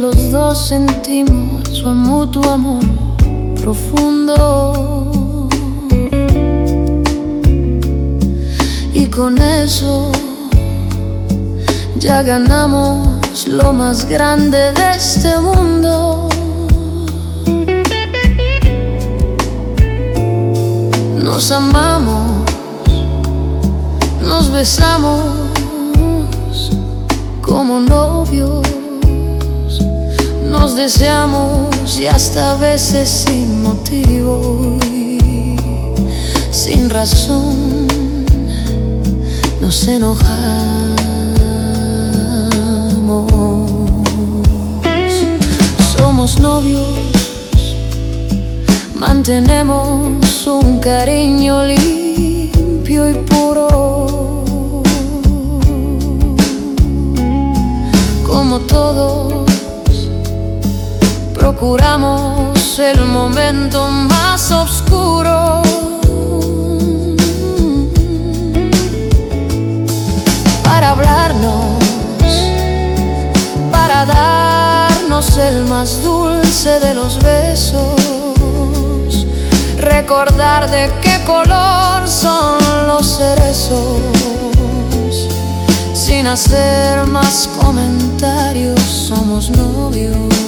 los dos sentimos un mutuo amor profundo, y con eso ya ganamos lo más grande de este mundo. Nos amamos, nos besamos como novios, nos deseamos y hasta a veces sin motivo y sin razón nos enojamos. Somos novios, mantenemos un cariño limpio y puro. Como todos, procuramos el momento más oscuro para hablarnos, para darnos el más dulce de los besos, recordar de qué color son los cerezos, sin hacer más comentarios. Somos novios.